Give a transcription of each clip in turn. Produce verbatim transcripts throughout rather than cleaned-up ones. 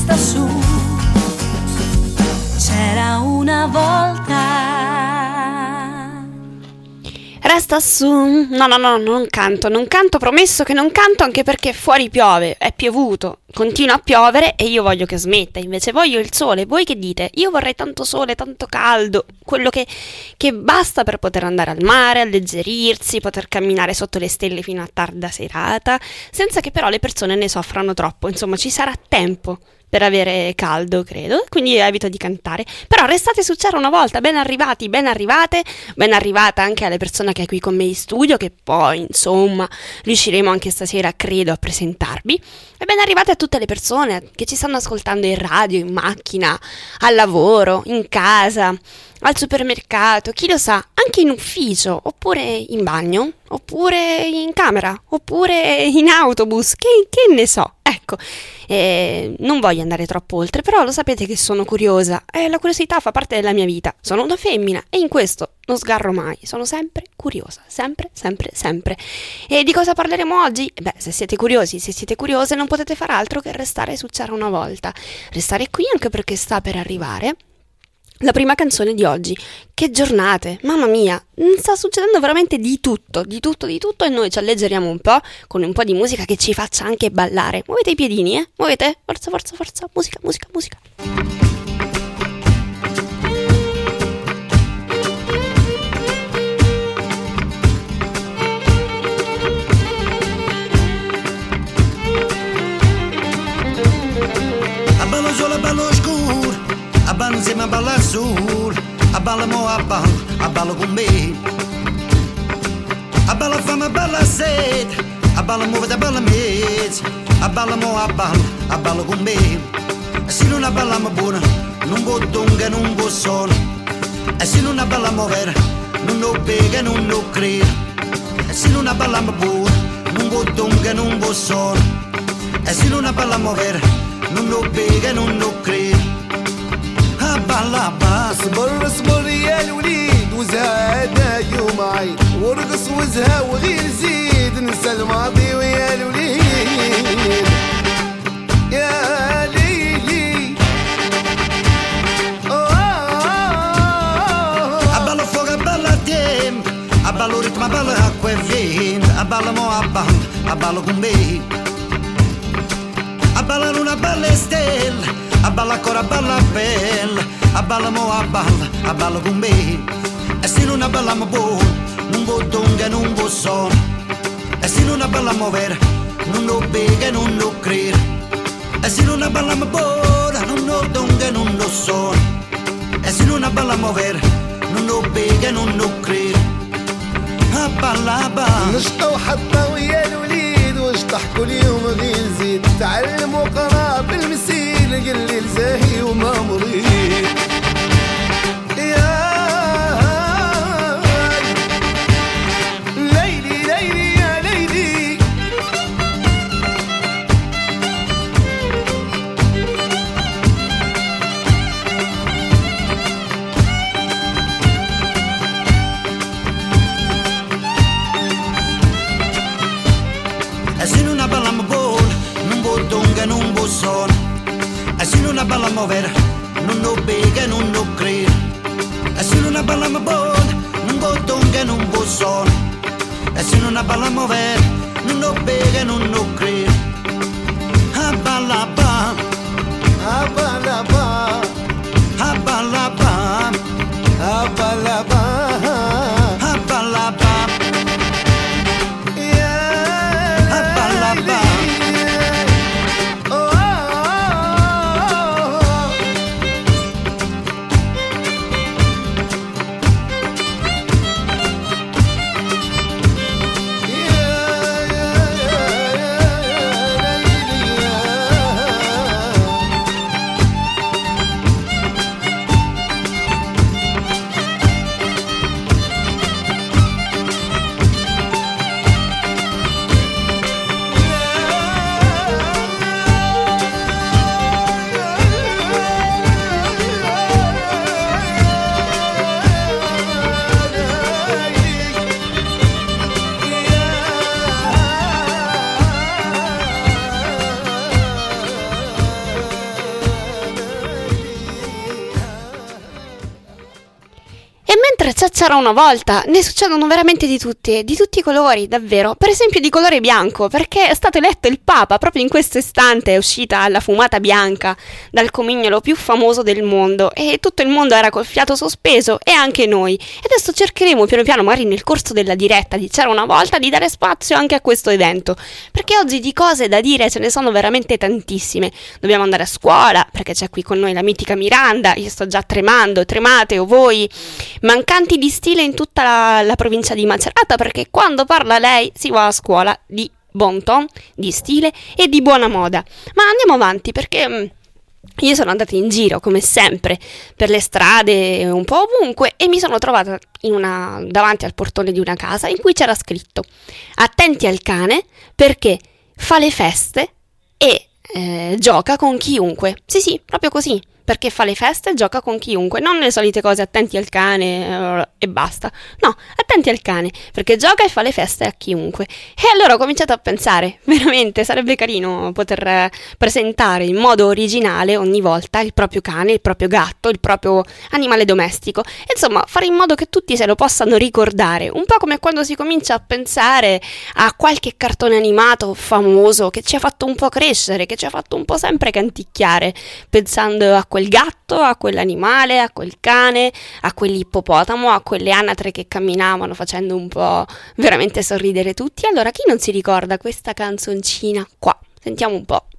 resta su. C'era una volta. Resta su. No, no, no, non canto, non canto, promesso che non canto, anche perché fuori piove, è piovuto, continua a piovere e io voglio che smetta, invece voglio il sole. Voi che dite? Io vorrei tanto sole, tanto caldo, quello che, che basta per poter andare al mare, alleggerirsi, poter camminare sotto le stelle fino a tarda serata, senza che però le persone ne soffrano troppo. Insomma, ci sarà tempo per avere caldo, credo, quindi evito di cantare. Però restate su C'era una volta, ben arrivati, ben arrivate, ben arrivata anche alle persone che è qui con me in studio, che poi, insomma, riusciremo anche stasera, credo, a presentarvi. E ben arrivate a tutte le persone che ci stanno ascoltando in radio, in macchina, al lavoro, in casa, al supermercato, chi lo sa, anche in ufficio, oppure in bagno, oppure in camera, oppure in autobus, che, che ne so. Ecco, eh, non voglio andare troppo oltre, però lo sapete che sono curiosa e la curiosità fa parte della mia vita. Sono una femmina e in questo non sgarro mai, sono sempre curiosa, sempre, sempre, sempre. E di cosa parleremo oggi? Beh, se siete curiosi, se siete curiose, non potete far altro che restare su C'era una volta. Restare qui anche perché sta per arrivare la prima canzone di oggi. Che giornate, mamma mia, sta succedendo veramente di tutto, di tutto, di tutto, e noi ci alleggeriamo un po' con un po' di musica che ci faccia anche ballare. Muovete i piedini, eh? Muovete, forza, forza, forza, musica, musica, musica. Abballo solo, abballo scuro, abballo insieme, abballo al sole, abballo mo, abballo, abballo con me. Abballo fame, abballo sete, abballo muovete, abballo mezzo, abballo mo, abballo, abballo con me. E se non abballiamo buona, non go dunga, non go sono. E se non abballiamo vera, non lo bega, non lo credo. E se non abballiamo buona, non go dunga, non go sono. E se non abballiamo vera, non lo bega, non lo credo. Abballa, abballa. اصبر اصبر يا الوليد وزهقنا يوم عيد وارقص وازهق وغير زيد ننسى الماضي ويا الوليد يا ليلي Abballo fuoco, abballo tempo, abballo ritmo, abballo acqua e vento, abballo mo, abballo, abballo con me. Abballa luna, abballa stelle, abballa ancora, abballa bella, abballa mo, abballa, abballa con me. E se non abballiamo buono, non go dunga, non go sono. E se non abballiamo vera, non lo bega, non lo credo. E se non abballiamo buona, non lo dunga, non lo sono. E se non abballiamo vera, non lo bega, non lo credo. Abballa, abballa. نشطة وحطة ويا الوليد واشطح كل يوم غير زيد تعلم وقرا بالمسيل قل زاهي وما مريد يا ليلي ليلي يا ليلي E se non abballiamo buono, non go dunga, non go sono. E se non abballiamo vera, non lo bega, non lo credo. E se non abballiamo buono, non go dunga, non go sono. E se non abballiamo vera, non lo bega, non lo credo. Abballa, abballa, أبلا با abballa, abballa, أبلا با abballa, abballa. يا أبلا با. ليلي يا per C'era una volta ne succedono veramente di tutti, di tutti i colori, davvero. Per esempio di colore bianco, perché è stato eletto il Papa proprio in questo istante, è uscita la fumata bianca dal comignolo più famoso del mondo e tutto il mondo era col fiato sospeso e anche noi. E adesso cercheremo piano piano, magari nel corso della diretta di C'era una volta, di dare spazio anche a questo evento, perché oggi di cose da dire ce ne sono veramente tantissime. Dobbiamo andare a scuola, perché c'è qui con noi la mitica Miranda, io sto già tremando, tremate o voi, mancanti di stile in tutta la, la provincia di Macerata, perché quando parla lei si va a scuola di bon ton, di stile e di buona moda. Ma andiamo avanti, perché mh, io sono andata in giro, come sempre, per le strade, un po' ovunque, e mi sono trovata in una, davanti al portone di una casa in cui c'era scritto: attenti al cane perché fa le feste e eh, gioca con chiunque. Sì, sì, proprio così. Perché fa le feste e gioca con chiunque, non le solite cose attenti al cane uh, e basta. No, attenti al cane, perché gioca e fa le feste a chiunque. E allora ho cominciato a pensare, veramente sarebbe carino poter eh, presentare in modo originale ogni volta il proprio cane, il proprio gatto, il proprio animale domestico. Insomma, fare in modo che tutti se lo possano ricordare, un po' come quando si comincia a pensare a qualche cartone animato famoso che ci ha fatto un po' crescere, che ci ha fatto un po' sempre canticchiare, pensando a quel gatto, a quell'animale, a quel cane, a quell'ippopotamo, a quelle anatre che camminavano facendo un po' veramente sorridere tutti. Allora, chi non si ricorda questa canzoncina qua? Sentiamo un po'.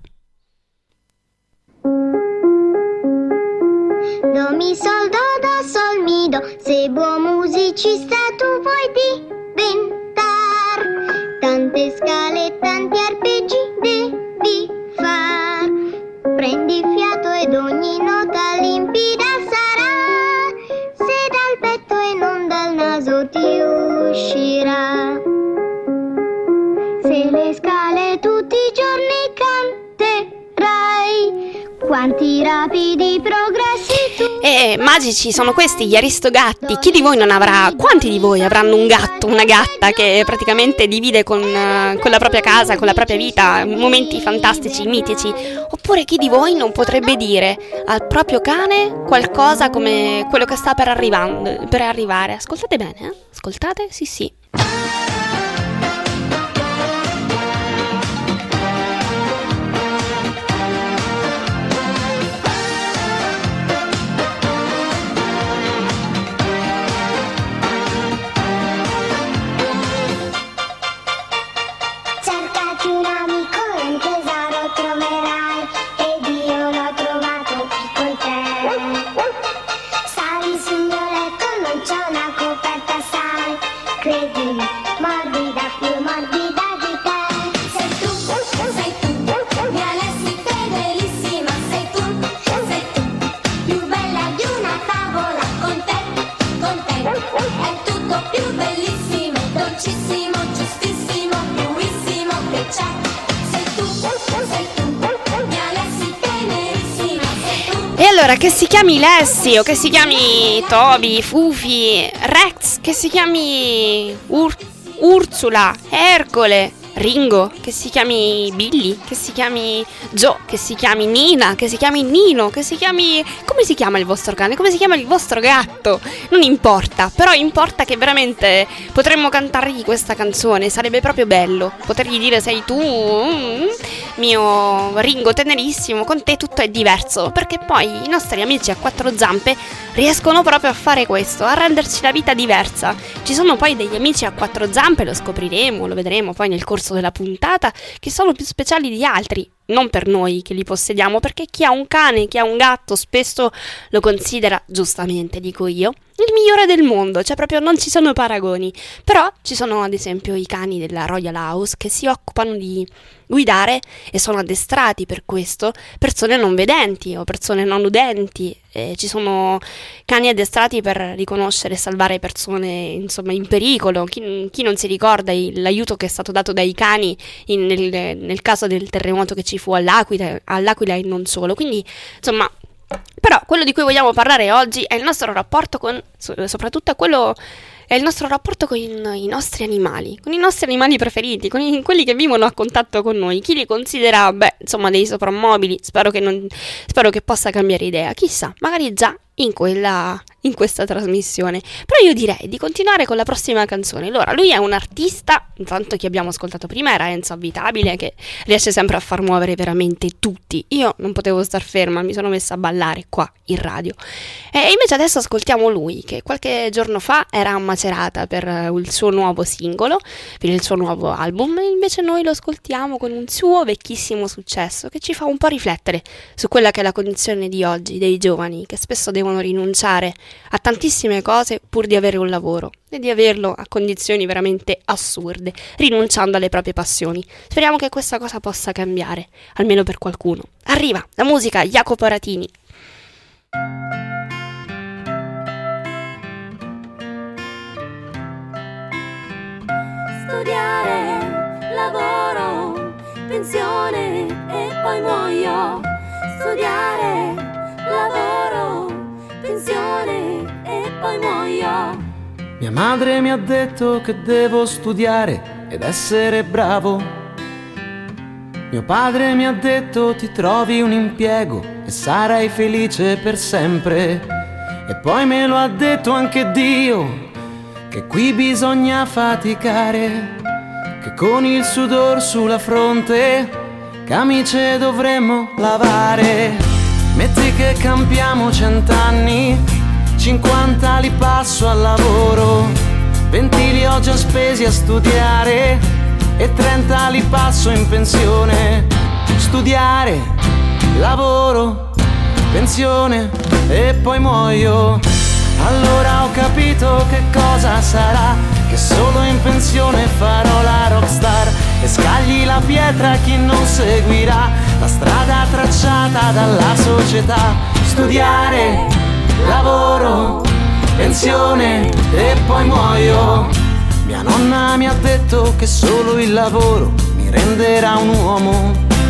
Do mi sol do do sol mi do, se buon musicista tu vuoi diventar, tante scale, tanti arpeggi devi far. Prendi fiato ed ogni nota limpida sarà, se dal petto e non dal naso ti uscirà. Se le scale tutti i giorni canterai, quanti rapidi progressi tu. E magici sono questi gli Aristogatti. Chi di voi non avrà, quanti di voi avranno un gatto, una gatta che praticamente divide con, uh, con la propria casa, con la propria vita, momenti fantastici, mitici? Oppure chi di voi non potrebbe dire al proprio cane qualcosa come quello che sta per arrivando, per arrivare? Ascoltate bene, eh? Ascoltate? Sì, sì. Allora, che si chiami Lessi o che si chiami Toby, Fufi, Rex, che si chiami Ur- Ursula, Ercole, Ringo, che si chiami Billy, che si chiami Joe, che si chiami Nina, che si chiami Nino, che si chiami... Come si chiama il vostro cane? Come si chiama il vostro gatto? Non importa, però importa che veramente potremmo cantargli questa canzone, sarebbe proprio bello potergli dire: sei tu, mm, mio Ringo tenerissimo, con te tutto è diverso, perché poi i nostri amici a quattro zampe riescono proprio a fare questo, a renderci la vita diversa. Ci sono poi degli amici a quattro zampe, lo scopriremo, lo vedremo poi nel corso della puntata, che sono più speciali di altri. Non per noi che li possediamo, perché chi ha un cane, chi ha un gatto spesso lo considera, giustamente dico io, il migliore del mondo, cioè proprio non ci sono paragoni. Però ci sono ad esempio i cani della Royal House che si occupano di guidare e sono addestrati per questo persone non vedenti o persone non udenti. Eh, ci sono cani addestrati per riconoscere e salvare persone insomma in pericolo. Chi, chi non si ricorda il, l'aiuto che è stato dato dai cani in, nel, nel caso del terremoto che ci fu all'Aquila, all'Aquila e non solo. Quindi insomma, però quello di cui vogliamo parlare oggi è il nostro rapporto con, soprattutto quello è il nostro rapporto con i nostri animali, con i nostri animali preferiti, con i, quelli che vivono a contatto con noi. Chi li considera, beh, insomma, dei soprammobili, spero che, non, spero che possa cambiare idea, chissà, magari già in quella in questa trasmissione. Però io direi di continuare con la prossima canzone. Allora, lui è un artista, intanto chi abbiamo ascoltato prima era Enzo Abitabile, che riesce sempre a far muovere veramente tutti. Io non potevo star ferma, mi sono messa a ballare qua in radio. E invece adesso ascoltiamo lui, che qualche giorno fa era a Macerata per il suo nuovo singolo, per il suo nuovo album, e invece noi lo ascoltiamo con un suo vecchissimo successo che ci fa un po' riflettere su quella che è la condizione di oggi dei giovani, che spesso devono rinunciare a tantissime cose pur di avere un lavoro, e di averlo a condizioni veramente assurde, rinunciando alle proprie passioni. Speriamo che questa cosa possa cambiare, almeno per qualcuno. Arriva la musica, Jacopo Aratini. Studiare, lavoro, pensione e poi muoio. Studiare, lavoro, pensione e poi muoio. Mia madre mi ha detto che devo studiare ed essere bravo. Mio padre mi ha detto ti trovi un impiego e sarai felice per sempre. E poi me lo ha detto anche Dio, che qui bisogna faticare, che con il sudor sulla fronte camicie dovremmo lavare. Metti che campiamo cent'anni, cinquanta li passo al lavoro, venti li ho già spesi a studiare e trenta li passo in pensione. Studiare, lavoro, pensione e poi muoio. Allora ho capito che cosa sarà, che solo in pensione farò la rockstar e scagli la pietra a chi non seguirà la strada tracciata dalla società. Studiare, lavoro, pensione e poi muoio. Mia nonna mi ha detto che solo il lavoro mi renderà un uomo.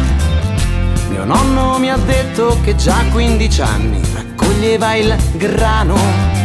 Mio nonno mi ha detto che già a quindici anni raccoglieva il grano.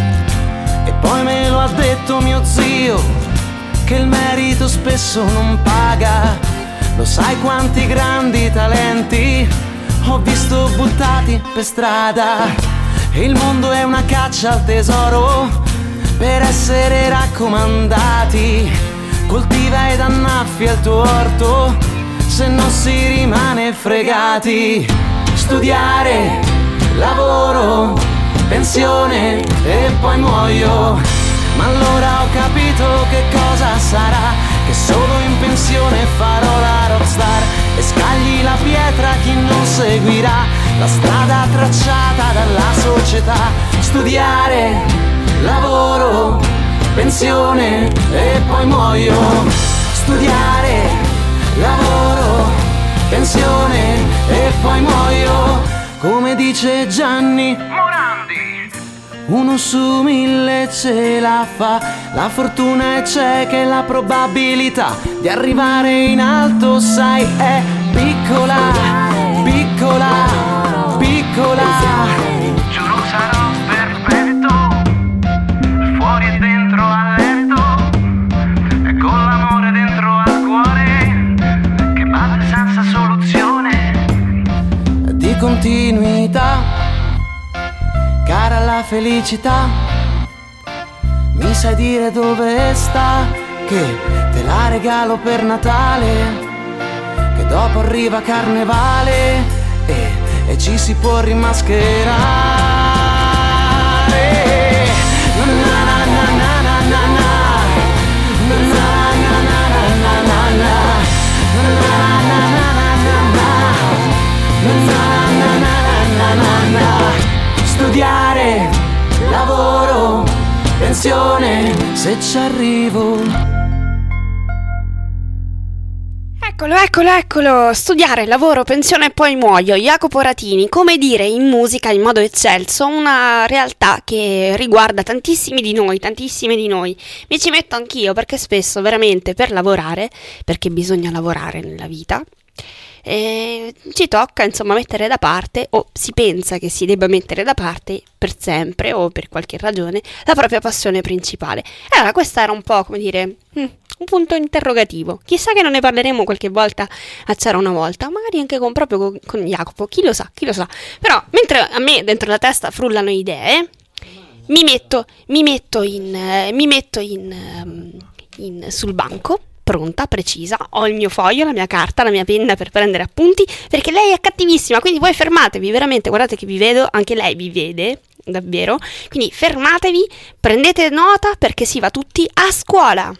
E poi me lo ha detto mio zio, che il merito spesso non paga. Lo sai quanti grandi talenti ho visto buttati per strada. E il mondo è una caccia al tesoro per essere raccomandati. Coltiva ed annaffia il tuo orto, se non si rimane fregati. Studiare, lavoro, pensione e poi muoio. Ma allora ho capito che cosa sarà, che solo in pensione farò la rockstar e scagli la pietra a chi non seguirà la strada tracciata dalla società. Studiare, lavoro, pensione e poi muoio. Studiare, lavoro, pensione e poi muoio. Come dice Gianni Morandi, uno su mille ce la fa, la fortuna è cieca e la probabilità di arrivare in alto, sai, è piccola, piccola, piccola. Giuro sarò perfetto, fuori e dentro al letto, e con l'amore dentro al cuore, che batte senza soluzione. Di continuità, cara la felicità, mi sai dire dove sta, che te la regalo per Natale, che dopo arriva Carnevale e, e ci si può rimascherare. Na na na na na na na, na na na na na na na, na na na na na na. Studiare, lavoro, pensione, se ci arrivo. Eccolo, eccolo, eccolo, studiare, lavoro, pensione e poi muoio, Jacopo Aratini, come dire in musica in modo eccelso, una realtà che riguarda tantissimi di noi, tantissime di noi, mi ci metto anch'io perché spesso veramente per lavorare, perché bisogna lavorare nella vita, eh, ci tocca insomma mettere da parte, o si pensa che si debba mettere da parte per sempre o per qualche ragione, la propria passione principale. Allora questo era un po', come dire, mm, un punto interrogativo. Chissà che non ne parleremo qualche volta a C'era una volta, magari anche con, proprio con, con Jacopo, chi lo sa, chi lo sa. Però mentre a me dentro la testa frullano idee, mi metto, mi metto in, eh, mi metto in, um, in sul banco, pronta, precisa, ho il mio foglio, la mia carta, la mia penna per prendere appunti, perché lei è cattivissima, quindi voi fermatevi, veramente, guardate che vi vedo, anche lei vi vede, davvero, quindi fermatevi, prendete nota perché si va tutti a scuola.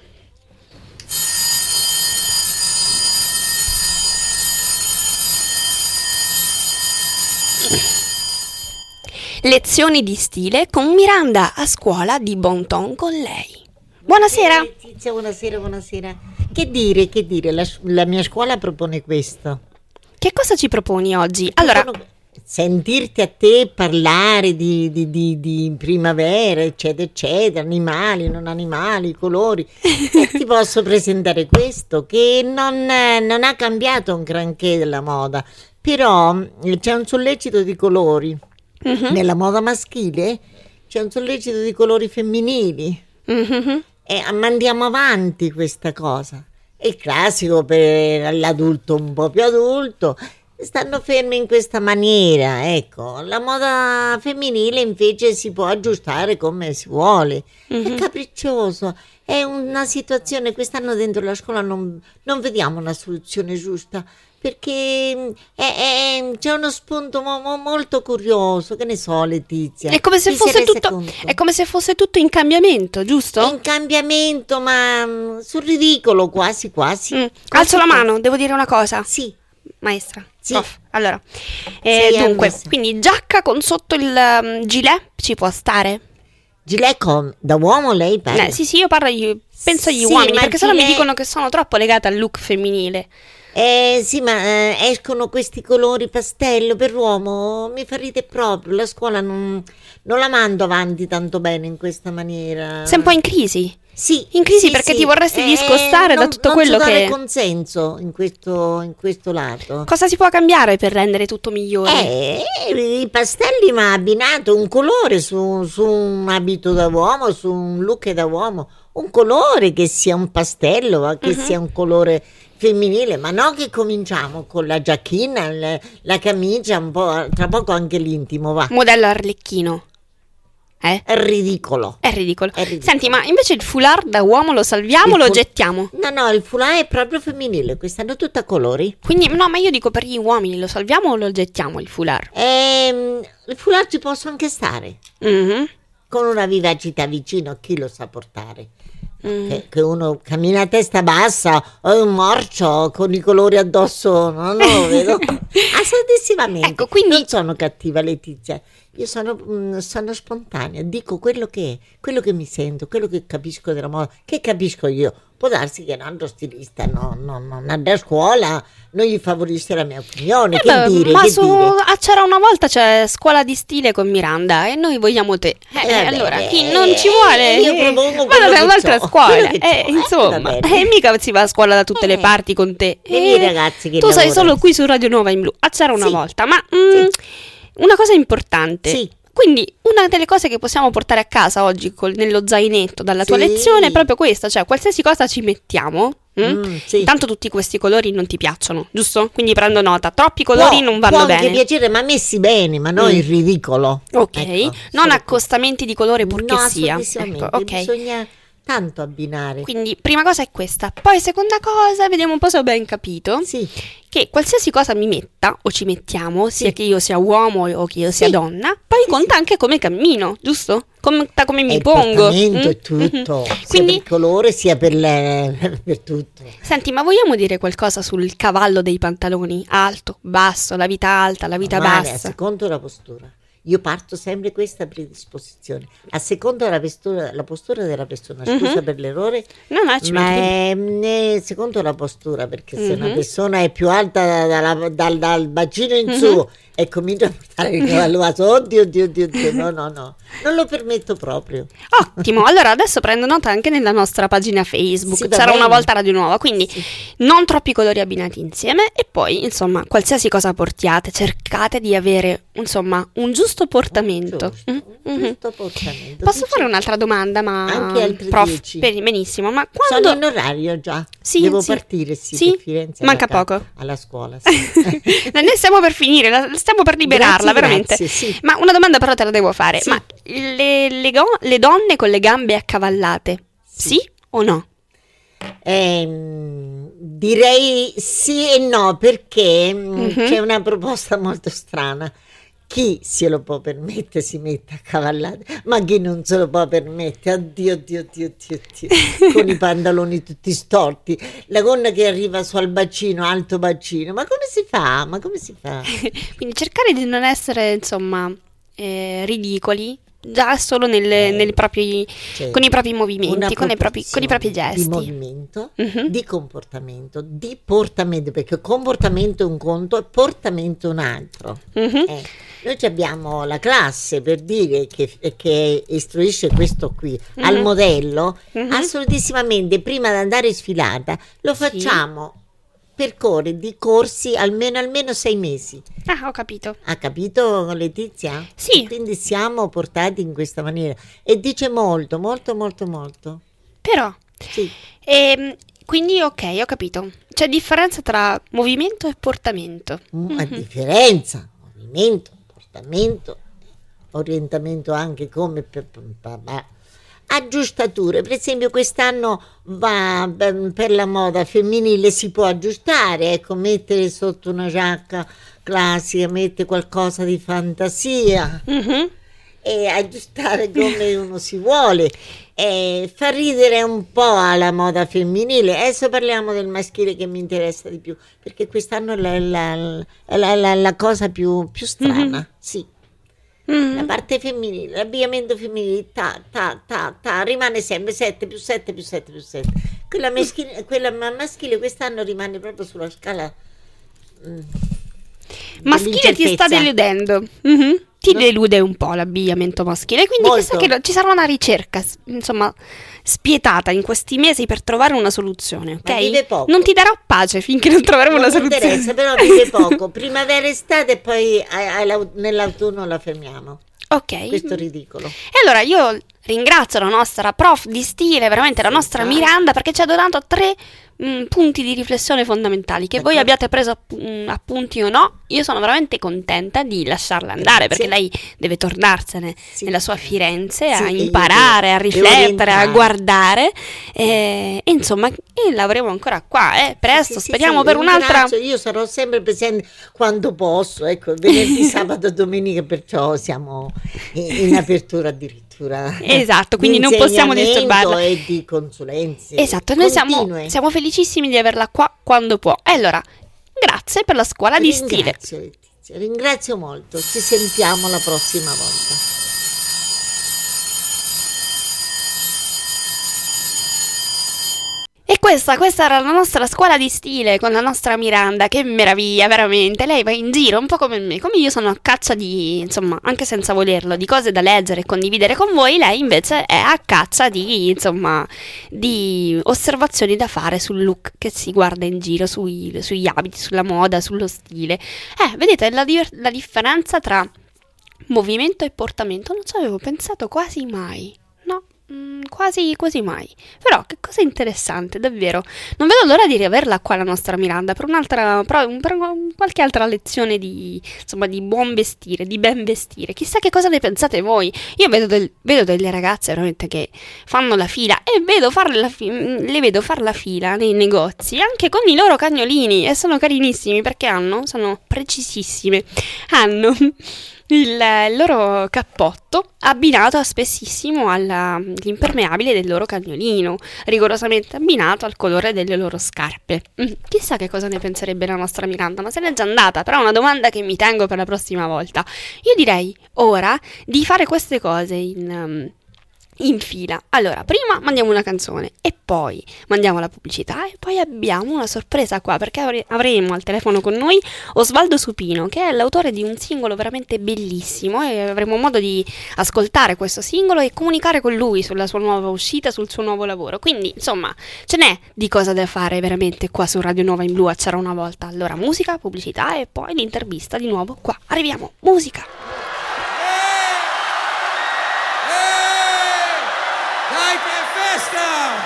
Lezioni di stile con Miranda a scuola di bon ton con lei. Buonasera. Letizia, buonasera, buonasera. Che dire, che dire, la, la mia scuola propone questo. Che cosa ci proponi oggi? Allora, Propone- sentirti a te parlare di, di, di, di primavera, eccetera, eccetera, animali, non animali, colori. E ti posso presentare questo, che non, eh, non ha cambiato un granché della moda, però eh, c'è un sollecito di colori. mhm, Nella moda maschile c'è un sollecito di colori femminili. mhm. E mandiamo avanti questa cosa. È il classico per l'adulto un po' più adulto. Stanno fermi in questa maniera, ecco. La moda femminile invece si può aggiustare come si vuole. È capriccioso. È una situazione, quest'anno dentro la scuola non, non vediamo una soluzione giusta, perché è- è- c'è uno spunto mo- mo- molto curioso, che ne so, Letizia. È come se Ti sei fosse resa tutto, conto? è come se fosse tutto in cambiamento, È giusto? in cambiamento, ma mm, sul ridicolo, quasi quasi. Mm, Quasi Alzo la quasi. mano, devo dire una cosa. Sì, Maestra, Sì. prof. Allora, eh, Sei dunque, ammessa. quindi giacca con sotto il um, gilet ci può stare? gilet com- da uomo lei parla? Eh, sì, sì, io parlo agli, penso agli Sì, uomini, ma perché sennò mi gilet- dicono che sono troppo legata al look femminile. Eh sì, ma eh, escono questi colori pastello per l'uomo, mi fa ridere proprio. La scuola non, non la mando avanti tanto bene in questa maniera. Sei un po' in crisi? Sì, in crisi sì, perché sì. ti vorresti Eh, discostare da non- tutto non quello so dare che... consenso in questo, in questo lato. Cosa si può cambiare per rendere tutto migliore? Eh, i pastelli ma abbinato un colore su, su un abito da uomo, su un look da uomo, un colore che sia un pastello, ma che Mhm. sia un colore femminile, ma no che cominciamo con la giacchina, la, la camicia, un po', tra poco anche l'intimo va. Modello Arlecchino. Eh? È ridicolo. È ridicolo. È ridicolo. Senti, ma invece il foulard da uomo lo salviamo o Il lo ful- gettiamo? No, no, il foulard è proprio femminile, quest'anno tutto a colori. Quindi, no, ma io dico per gli uomini, lo salviamo o lo gettiamo il foulard? Ehm, il foulard ci posso anche stare, Mhm, con una vivacità vicino, chi lo sa portare. mhm. Che, che uno cammina a testa bassa o è un morcio con i colori addosso, no, no, lo vedo assurdissimamente. Ecco, quindi- non sono cattiva, Letizia, io sono, mm, sono spontanea, dico quello che è, quello che mi sento, quello che capisco della moda, che capisco io. Può darsi che un altro stilista no, no, non andrà a scuola, non gli favorisce la mia opinione, Eh che beh, dire, ma che su, dire. a C'era una volta c'è scuola di stile con Miranda e noi vogliamo te. Eh, Eh, allora, beh, chi non ci vuole, io eh, propongo vada quello da che un'altra c'ho, scuola. quello che c'ho, Eh, eh, insomma, va bene. eh, mica si va a scuola da tutte le Eh, parti con te. vedi i Eh, ragazzi che tu sei lavorano. solo qui su Radio Nuova in Blu. A C'era una Sì. volta, ma mm, una cosa importante. Sì. Quindi una delle cose che possiamo portare a casa oggi col- nello zainetto dalla tua Sì. lezione è proprio questa, cioè qualsiasi cosa ci mettiamo. mm? Mm, sì. Tanto tutti questi colori non ti piacciono, giusto? Quindi prendo nota, troppi colori Può- non vanno può bene. anche piacere, ma messi bene, ma non Mm. il ridicolo. Ok, Ecco, non solo accostamenti di colore questo. purchessia. No, assurdissimamente, Ecco, ok. bisogna tanto abbinare. Quindi prima cosa è questa. Poi seconda cosa, vediamo un po' se ho ben capito, Sì, che qualsiasi cosa mi metta o ci mettiamo, sia che io sia uomo o che io sia Sì. donna, poi Sì, conta sì. anche come cammino, giusto? Conta come è mi il pongo. portamento Mm? e tutto, Mhm. sia per Quindi, il colore sia per, le- per tutto. senti, ma vogliamo dire qualcosa sul cavallo dei pantaloni? Alto, basso, la vita alta, la vita Normale, a bassa. secondo la postura. Io parto sempre questa predisposizione, a seconda della postura, la postura della persona, scusa Mhm. per l'errore, No, no, ci ma mancherebbe. è è secondo la postura, perché se una Mhm. persona è più alta da- dalla- dal, dal bacino in Mhm. su e comincia a portare il cavallo a su, oddio, oddio, oddio, oddio, no, no, no, non lo permetto proprio. Ottimo, allora adesso prendo nota anche nella nostra pagina Facebook, Sì, va c'era una bene. volta Radio Nuova, quindi Sì. non troppi colori abbinati insieme e poi insomma qualsiasi cosa portiate cercate di avere insomma un giusto portamento. Giusto, Mm, un mhm. giusto portamento. Posso Dice- fare un'altra domanda, ma Anche altre prof, dieci. ben- benissimo, ma Sono quando in orario già, Sì, devo sì. partire, sì, Sì? per Firenze. Manca alla ca- poco. Alla scuola, sì. ne stiamo per finire, la- stiamo per liberarla, Grazie, veramente. grazie, sì. Ma una domanda però te la devo fare. Sì. Ma le, le go- le donne con le gambe accavallate, sì, Sì. o no? Ehm, direi sì e no, perché mm, Mhm. c'è una proposta molto strana. Chi se lo può permettere si mette a cavallate, ma chi non se lo può permettere, addio, addio, addio, addio, addio, con i pantaloni tutti storti, la gonna che arriva su al bacino, alto bacino, ma come si fa? Ma come si fa? Quindi cercare di non essere, insomma, eh, ridicoli già solo nelle- nei propri, Cioè, con i propri movimenti, una con i propri, con i propri proporzione gesti. di movimento, Mhm. di comportamento, di portamento, perché comportamento è un conto e portamento è un altro. Mhm. Eh, noi ci abbiamo la classe per dire che, che istruisce questo qui al Mhm. modello, Mhm. assolutissimamente prima di andare in sfilata lo Sì. facciamo percorre di corsi almeno almeno sei mesi. Ah, ho capito. Ha capito Letizia? Sì. Quindi siamo portati in questa maniera e dice molto, molto, molto, molto. Però, Sì. ehm, quindi ok, ho capito. C'è differenza tra movimento e portamento. Mm, A Mhm. differenza, movimento, portamento, orientamento anche come per, per- per- aggiustature. Per esempio quest'anno va per, per la moda femminile si può aggiustare, ecco, mettere sotto una giacca classica, mettere qualcosa di fantasia Mhm. e aggiustare come uno si vuole. E fa ridere un po' alla moda femminile. Adesso parliamo del maschile che mi interessa di più, perché quest'anno è la, la- è la- la- la cosa più, più strana, Mhm. sì. Mhm. La parte femminile, l'abbigliamento femminile, ta, ta, ta, ta, rimane sempre sette più sette più sette più sette. Quella, maschile, quella ma- maschile quest'anno rimane proprio sulla scala mm, Maschile ti sta dell'incertezza. deludendo. Mhm. Ti No. delude un po' l'abbigliamento maschile. Quindi Molto. chissà che lo- ci sarà una ricerca, s- insomma, spietata in questi mesi per trovare una soluzione, ok? Ma vive poco. Non ti darò pace finché non troveremo Non una mi soluzione. interessa, però vive poco. Primavera, estate e poi a- a- nell'autunno la fermiamo. Ok. Questo è ridicolo. E allora io ringrazio la nostra prof di stile, veramente la nostra Senz'altro. Miranda, perché ci ha donato tre mm, punti di riflessione fondamentali. Che voi D'accordo. abbiate preso app- mm, appunti o no, io sono veramente contenta di lasciarla andare, Grazie. perché lei deve tornarsene Sì. nella sua Firenze Sì, a e io imparare, a devo- devo riflettere, a rientrare. guardare. E, e insomma, e l'avremo ancora qua, eh, presto, Sì, sì, speriamo sì, per un'altra... ringrazio, io sarò sempre presente quando posso, ecco, venerdì, sabato e domenica, perciò siamo in, in apertura addirittura. Esatto, di quindi non possiamo insegnamento disturbarla. e di consulenze. Esatto, noi siamo, continue. siamo felicissimi di averla qua quando può. E allora, grazie per la scuola di stile. Ringrazio, Letizia, ringrazio molto, ci sentiamo la prossima volta. E questa, questa era la nostra scuola di stile con la nostra Miranda, che meraviglia, veramente. Lei va in giro un po' come me, come io sono a caccia di, insomma, anche senza volerlo, di cose da leggere e condividere con voi, lei invece è a caccia di, insomma, di osservazioni da fare sul look che si guarda in giro, sui, sugli abiti, sulla moda, sullo stile. Eh, vedete la, diver- la differenza tra movimento e portamento? Non ci avevo pensato quasi mai. No. Mm, quasi, quasi mai. Però che cosa interessante, davvero. Non vedo l'ora di riaverla qua la nostra Miranda per un'altra, per, un- per un- qualche altra lezione di, insomma, di buon vestire, di ben vestire. Chissà che cosa ne pensate voi. Io vedo, del- vedo delle ragazze veramente che fanno la fila e vedo fare la fi- le vedo fare la fila nei negozi anche con i loro cagnolini e sono carinissimi perché hanno, sono precisissime, hanno il, il loro cappotto abbinato spessissimo all'impermeabile del loro cagnolino, rigorosamente abbinato al colore delle loro scarpe. Mm, chissà che cosa ne penserebbe la nostra Miranda, ma se n'è già andata, però è una domanda che mi tengo per la prossima volta. Io direi ora di fare queste cose in... Um, in fila. Allora, prima mandiamo una canzone e poi mandiamo la pubblicità e poi abbiamo una sorpresa qua, perché avre- avremo al telefono con noi Osvaldo Supino, che è l'autore di un singolo veramente bellissimo, e avremo modo di ascoltare questo singolo e comunicare con lui sulla sua nuova uscita, sul suo nuovo lavoro. Quindi, insomma, ce n'è di cosa da fare veramente qua su Radio Nuova in Blu a C'era una volta. Allora, musica, pubblicità e poi l'intervista di nuovo qua. Arriviamo, musica! Dai che festa!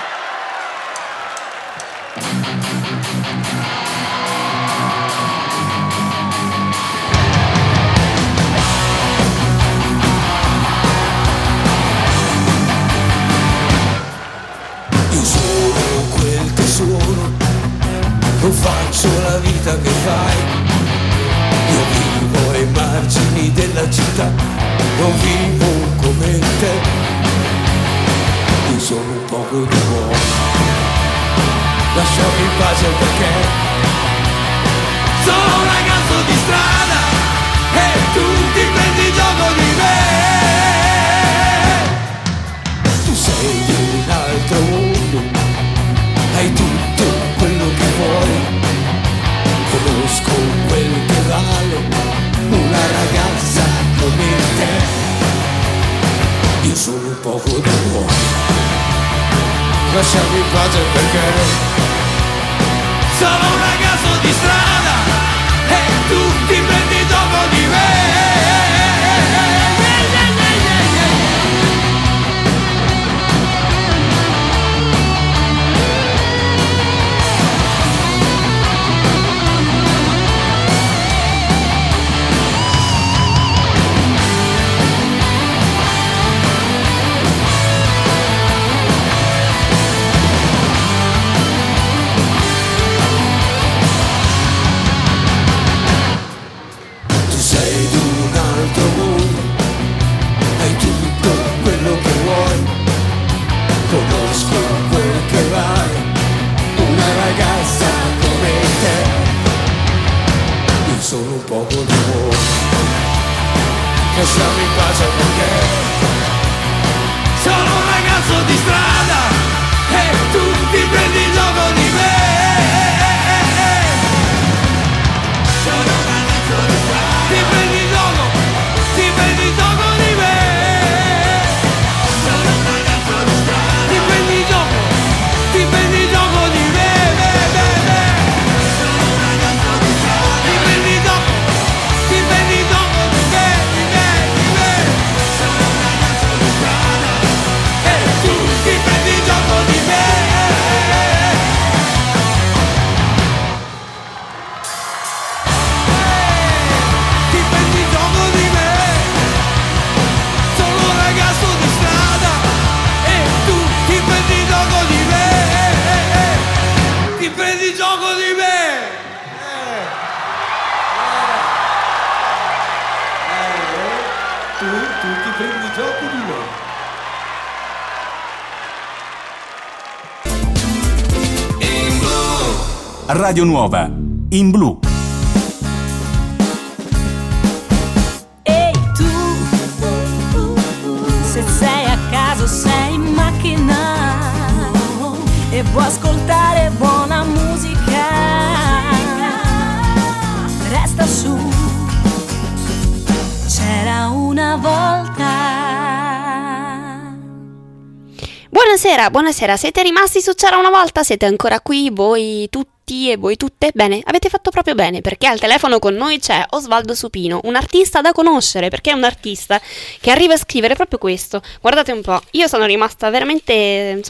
Io sono quel che sono, non faccio la vita che fai. Io vivo ai margini della città, non vivo come te. Io sono un poco di uomo, lasciami in pace perché sono un ragazzo di strada e tu ti prendi gioco di me. Tu sei di un altro mondo, hai tutto quello che vuoi, conosco quel che vale una ragazza come te. Io sono un poco di uomo, lasciami in pace perché sono un ragazzo di strada e tu ti prendi gioco di me. Conosco quel che vale una ragazza come te. Io sono un poco di uomo, lasciami in pace perché sono un ragazzo di strada e tu ti prendi gioco di me. Sono un ragazzo di strada, ti prendi gioco, ti prendi gioco di me. Ti prendi gioco di me, me, me, me. Sono un ragazzo di strada. Ti prendi gioco, ti prendi gioco di me, di me, di me. Sono un ragazzo di strada e tu ti prendi gioco di me. Ti prendi gioco di me. Sono un ragazzo di strada e tu ti prendi gioco di me. Ti prendi gioco di me! Eh. Eh. Eh. Tu, tu ti prendi gioco di me. In blu! Radio Nuova, in blu. Ehi tu, se sei a caso sei in macchina e vuoi ascoltare buona musica, resta su, c'era una volta. Buonasera, buonasera, siete rimasti su C'era una volta? Siete ancora qui, voi tutti e voi tutte? Bene, avete fatto proprio bene, perché al telefono con noi c'è Osvaldo Supino, un artista da conoscere, perché è un artista che arriva a scrivere proprio questo. Guardate un po', io sono rimasta veramente, insomma,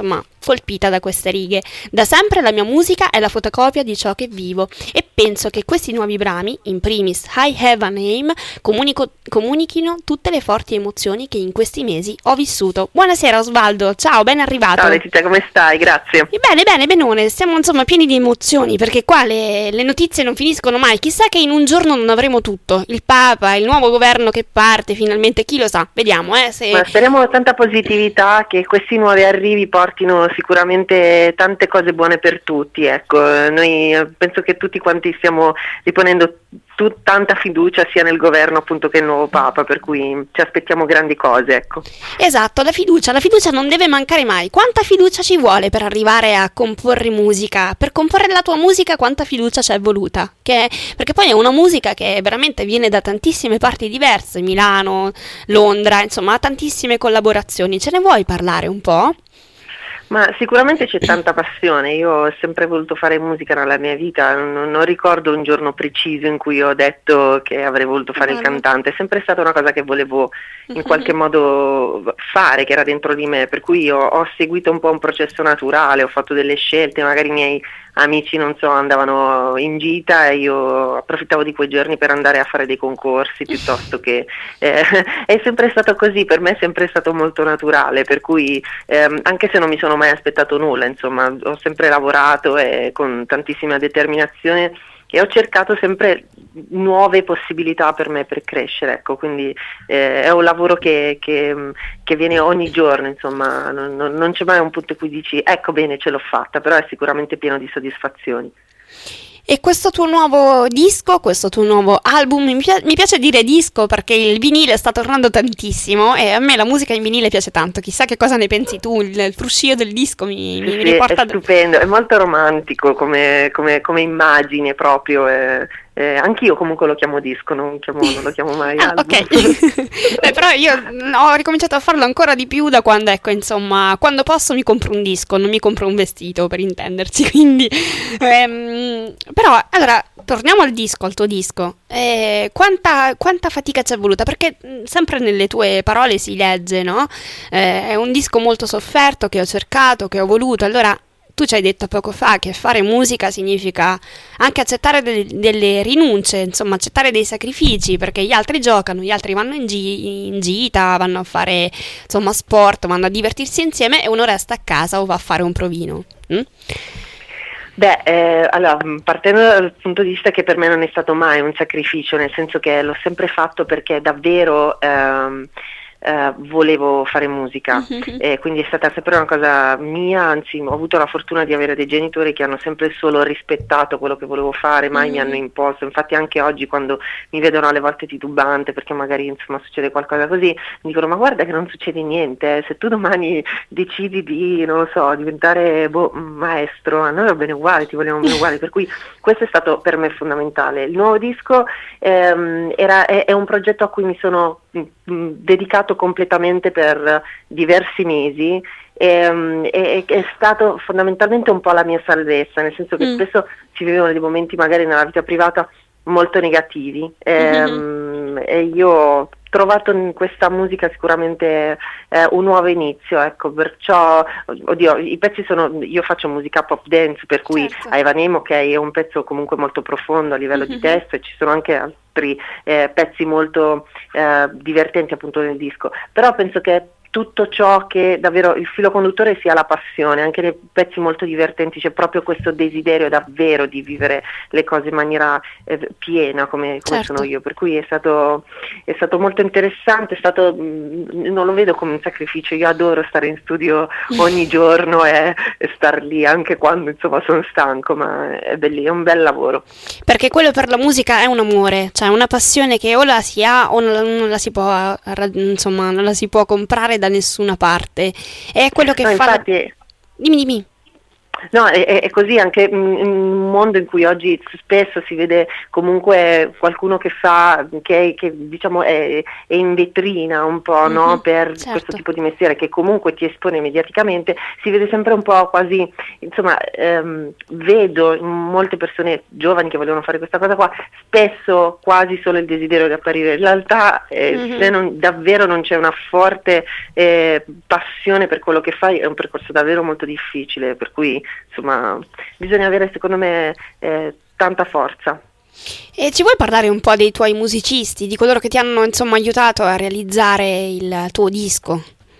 colpita da queste righe. Da sempre la mia musica è la fotocopia di ciò che vivo e penso che questi nuovi brani, in primis I Have a Name, comunico- comunichino tutte le forti emozioni che in questi mesi ho vissuto. Buonasera Osvaldo, ciao, ben arrivato. Ciao Letizia, come stai? Grazie. E bene, bene, benone, siamo insomma pieni di emozioni perché qua le, le notizie non finiscono mai. Chissà che in un giorno non avremo tutto, il Papa, il nuovo governo che parte finalmente, chi lo sa, vediamo eh, se... Ma speriamo tanta positività, che questi nuovi arrivi portino sicuramente tante cose buone per tutti, ecco, noi eh, penso che tutti quanti stiamo riponendo tu, tanta fiducia sia nel governo appunto che nel nuovo Papa, per cui ci aspettiamo grandi cose, ecco. Esatto, la fiducia, la fiducia non deve mancare mai. Quanta fiducia ci vuole per arrivare a comporre musica? Per comporre la tua musica quanta fiducia ci è voluta? Che, perché poi è una musica che veramente viene da tantissime parti diverse, Milano, Londra, insomma, ha tantissime collaborazioni. Ce ne vuoi parlare un po'? Ma sicuramente c'è tanta passione, io ho sempre voluto fare musica nella mia vita, non, non ricordo un giorno preciso in cui ho detto che avrei voluto fare il cantante, è sempre stata una cosa che volevo in qualche modo fare, che era dentro di me, per cui ho, ho seguito un po' un processo naturale, ho fatto delle scelte, magari i miei amici, non so, andavano in gita e io approfittavo di quei giorni per andare a fare dei concorsi piuttosto che eh, è sempre stato così, per me è sempre stato molto naturale, per cui ehm, anche se non mi sono mai aspettato nulla, insomma, ho sempre lavorato e con tantissima determinazione e ho cercato sempre nuove possibilità per me per crescere, ecco, quindi eh, è un lavoro che, che, che viene ogni giorno, insomma, non, non, non c'è mai un punto in cui dici ecco bene ce l'ho fatta, però è sicuramente pieno di soddisfazioni. E questo tuo nuovo disco, questo tuo nuovo album, mi, pi- mi piace dire disco perché il vinile sta tornando tantissimo e a me la musica in vinile piace tanto, chissà che cosa ne pensi tu, il, il fruscio del disco mi, mi, sì, mi riporta... È stupendo, è molto romantico come, come, come immagine proprio, eh. Eh, anch'io comunque lo chiamo disco, non, chiamo, non lo chiamo mai ah, album. Ok. Beh, però io ho ricominciato a farlo ancora di più da quando, ecco, insomma, quando posso mi compro un disco, non mi compro un vestito, per intenderci, quindi ehm, però, allora, torniamo al disco, al tuo disco. Eh, quanta, quanta fatica ci è voluta? Perché mh, sempre nelle tue parole si legge, no? Eh, è un disco molto sofferto che ho cercato, che ho voluto, allora... Tu ci hai detto poco fa che fare musica significa anche accettare de- delle rinunce, insomma accettare dei sacrifici, perché gli altri giocano, gli altri vanno in, gi- in gita, vanno a fare insomma sport, vanno a divertirsi insieme e uno resta a casa o va a fare un provino. Mm? Beh, eh, allora, partendo dal punto di vista che per me non è stato mai un sacrificio, nel senso che l'ho sempre fatto perché davvero... Ehm, Uh, volevo fare musica, mm-hmm. e quindi è stata sempre una cosa mia, anzi ho avuto la fortuna di avere dei genitori che hanno sempre solo rispettato quello che volevo fare, mai mm-hmm. mi hanno imposto, infatti anche oggi quando mi vedono alle volte titubante perché magari insomma succede qualcosa così, mi dicono ma guarda che non succede niente, eh. se tu domani decidi di, non lo so, diventare boh, maestro, a noi va bene uguale, ti vogliamo bene uguale, per cui questo è stato per me fondamentale. Il nuovo disco ehm, era, è, è un progetto a cui mi sono mh, mh, dedicato completamente per diversi mesi e, e, è stato fondamentalmente un po' la mia salvezza, nel senso che mm. spesso si vivono dei momenti magari nella vita privata molto negativi mm-hmm. e, e io ho trovato in questa musica sicuramente eh, un nuovo inizio, ecco, perciò oddio, i pezzi sono, io faccio musica pop dance, per cui certo. I Have a Name, ok, è un pezzo comunque molto profondo a livello mm-hmm. di testo e ci sono anche altri eh, pezzi molto eh, divertenti appunto nel disco, però penso che tutto ciò che davvero il filo conduttore sia la passione, anche nei pezzi molto divertenti c'è proprio questo desiderio davvero di vivere le cose in maniera eh, piena come, come certo. sono io, per cui è stato, è stato molto interessante, è stato, mh, non lo vedo come un sacrificio, io adoro stare in studio ogni giorno e, e star lì anche quando insomma sono stanco, ma è, belli, è un bel lavoro. Perché quello per la musica è un amore, cioè una passione che o la si ha o non, non la si può, insomma, non la si può comprare da nessuna parte, è quello che no, fa infatti, dimmi dimmi No, è, è così anche in un mondo in cui oggi spesso si vede comunque qualcuno che fa, che, che diciamo è, è in vetrina un po', no? Mm-hmm, per certo. questo tipo di mestiere che comunque ti espone mediaticamente, si vede sempre un po' quasi, insomma, ehm, vedo in molte persone giovani che vogliono fare questa cosa qua, spesso quasi solo il desiderio di apparire. In realtà eh, Mm-hmm. se non, davvero non c'è una forte eh, passione per quello che fai, è un percorso davvero molto difficile, per cui insomma bisogna avere secondo me eh, tanta forza. E ci vuoi parlare un po' dei tuoi musicisti, di coloro che ti hanno insomma aiutato a realizzare il tuo disco?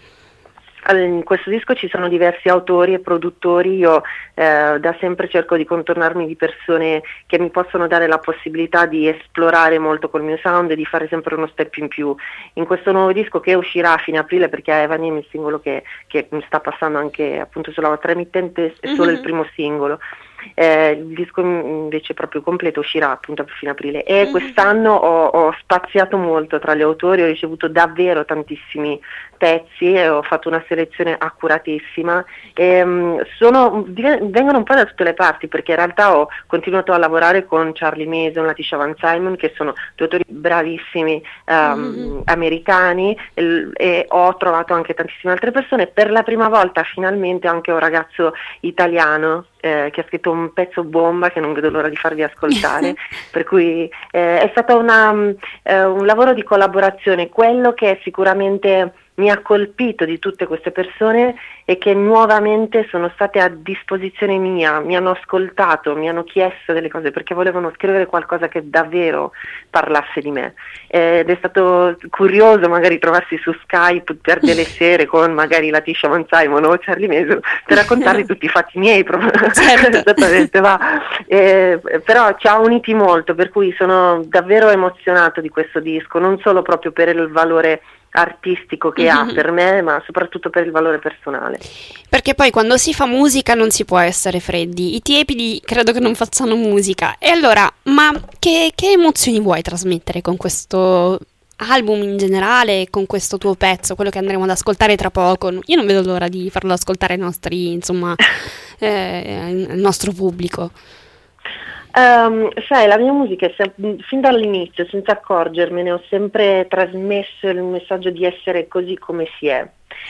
Allora, in questo disco ci sono diversi autori e produttori, io eh, da sempre cerco di contornarmi di persone che mi possono dare la possibilità di esplorare molto col mio sound e di fare sempre uno step in più. In questo nuovo disco che uscirà a fine aprile, perché Evanim, il singolo che, che mi sta passando anche appunto sulla vostra emittente, è solo Mm-hmm. il primo singolo. Eh, il disco invece proprio completo uscirà appunto a fine aprile e Mm-hmm. quest'anno ho, ho spaziato molto tra gli autori, ho ricevuto davvero tantissimi pezzi e ho fatto una selezione accuratissima e, um, sono, vengono un po' da tutte le parti, perché in realtà ho continuato a lavorare con Charlie Mason, Latisha Van Simon, che sono due autori bravissimi um, Mm-hmm. americani e, e ho trovato anche tantissime altre persone. Per la prima volta finalmente anche un ragazzo italiano eh, che ha scritto un pezzo bomba che non vedo l'ora di farvi ascoltare, per cui eh, è stato una, eh, un lavoro di collaborazione. Quello che sicuramente mi ha colpito di tutte queste persone è che nuovamente sono state a disposizione mia, mi hanno ascoltato, mi hanno chiesto delle cose perché volevano scrivere qualcosa che davvero parlasse di me, ed è stato curioso magari trovarsi su Skype per delle sere con magari Latisha Van Simon o Charlie Mason per raccontargli tutti i fatti miei proprio. Certo. Esattamente, va. Eh, però ci ha uniti molto, per cui sono davvero emozionato di questo disco, non solo proprio per il valore artistico che Mm-hmm. ha per me, ma soprattutto per il valore personale. Perché poi quando si fa musica non si può essere freddi, i tiepidi credo che non facciano musica. E allora, ma che, che emozioni vuoi trasmettere con questo album in generale e con questo tuo pezzo, quello che andremo ad ascoltare tra poco? Io non vedo l'ora di farlo ascoltare ai nostri, insomma, eh, al nostro pubblico. Um, sai, la mia musica è sem- fin dall'inizio, senza accorgermene, ho sempre trasmesso il messaggio di essere così come si è.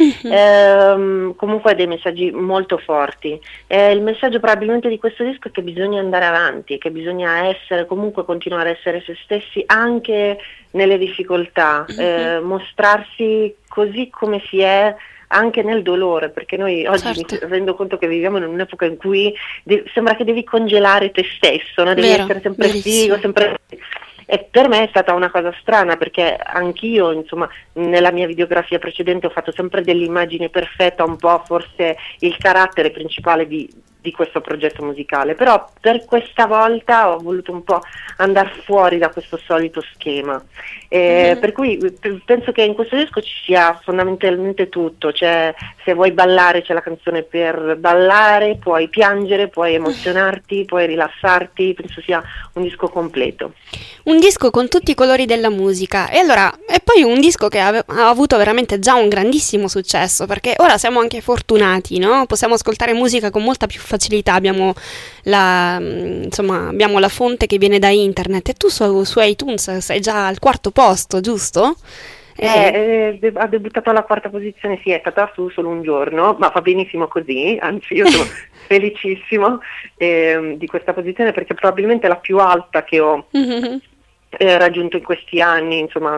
Mm-hmm. Um, comunque dei messaggi molto forti. Eh, il messaggio probabilmente di questo disco è che bisogna andare avanti, che bisogna essere, comunque continuare a essere se stessi anche nelle difficoltà, mm-hmm. eh, mostrarsi così come si è, anche nel dolore, perché noi oggi certo. mi rendo conto che viviamo in un'epoca in cui de- sembra che devi congelare te stesso, no? Devi Vero, essere sempre verissimo. figo, sempre... E per me è stata una cosa strana, perché anch'io, insomma, nella mia videografia precedente ho fatto sempre dell'immagine perfetta, un po' forse il carattere principale di, di questo progetto musicale, però per questa volta ho voluto un po' andare fuori da questo solito schema, e mm-hmm. per cui p- penso che in questo disco ci sia fondamentalmente tutto, cioè se vuoi ballare c'è la canzone per ballare, puoi piangere, puoi emozionarti, puoi rilassarti, penso sia un disco completo. Un disco con tutti i colori della musica, e allora e poi un disco che ave- ha avuto veramente già un grandissimo successo, perché ora siamo anche fortunati, no? Possiamo ascoltare musica con molta più facilità, abbiamo la, insomma, abbiamo la fonte che viene da internet, e tu su, su iTunes sei già al quarto posto, giusto? Eh, eh, de- ha debuttato alla quarta posizione, sì, è stata su solo un giorno, ma va benissimo così, anzi io sono felicissimo eh, di questa posizione, perché probabilmente è la più alta che ho Mm-hmm. eh, raggiunto in questi anni, insomma,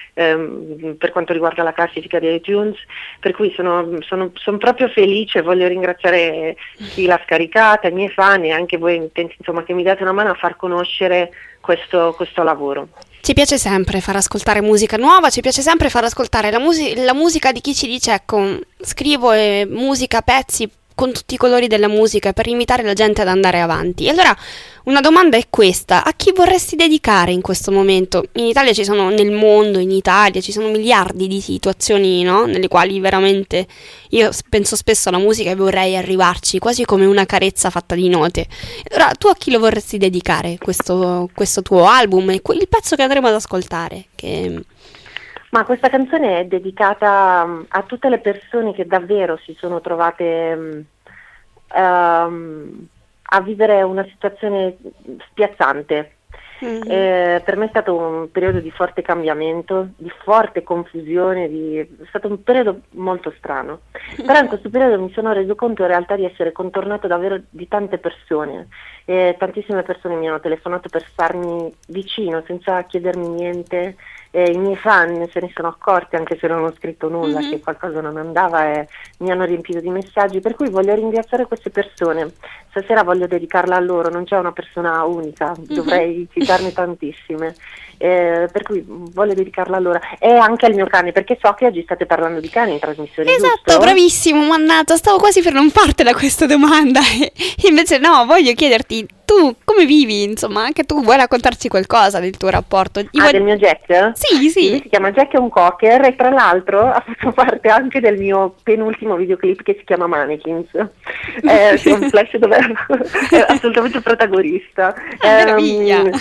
ehm, per quanto riguarda la classifica di iTunes, per cui sono, sono, sono proprio felice, voglio ringraziare chi l'ha scaricata, i miei fan e anche voi utenti, insomma, che mi date una mano a far conoscere questo, questo lavoro. Ci piace sempre far ascoltare musica nuova, ci piace sempre far ascoltare la, musi- la musica di chi ci dice, ecco, scrivo eh, musica, pezzi con tutti i colori della musica per invitare la gente ad andare avanti. E allora una domanda è questa: a chi vorresti dedicare in questo momento? In Italia ci sono, nel mondo, in Italia ci sono miliardi di situazioni, no? Nelle quali veramente io penso spesso alla musica e vorrei arrivarci quasi come una carezza fatta di note. Allora tu a chi lo vorresti dedicare questo, questo tuo album e il pezzo che andremo ad ascoltare? Che... Ma questa canzone è dedicata a tutte le persone che davvero si sono trovate ehm, a vivere una situazione spiazzante. Mm-hmm. Eh, per me è stato un periodo di forte cambiamento, di forte confusione, di... è stato un periodo molto strano, però in questo periodo mi sono reso conto in realtà di essere contornato davvero di tante persone, eh, tantissime persone mi hanno telefonato per starmi vicino senza chiedermi niente, eh, i miei fan se ne sono accorti anche se non ho scritto nulla, mm-hmm. che qualcosa non andava e mi hanno riempito di messaggi, per cui voglio ringraziare queste persone, stasera voglio dedicarla a loro, non c'è una persona unica, mm-hmm. dovrei citarne tantissime, eh, per cui voglio dedicarla a loro e anche al mio cane, perché so che oggi state parlando di cani in trasmissione. Esatto, giusto? Bravissimo, mannaggia, stavo quasi per non fartela questa domanda e invece no, voglio chiederti tu come vivi, insomma, anche tu vuoi raccontarci qualcosa del tuo rapporto? Io ah, voglio... del mio Jack? Sì, sì. Lui si chiama Jack, è un cocker e tra l'altro ha fatto parte anche del mio penultimo videoclip che si chiama Mannequins. È un flash dove è assolutamente protagonista. Ah, meraviglia! Um,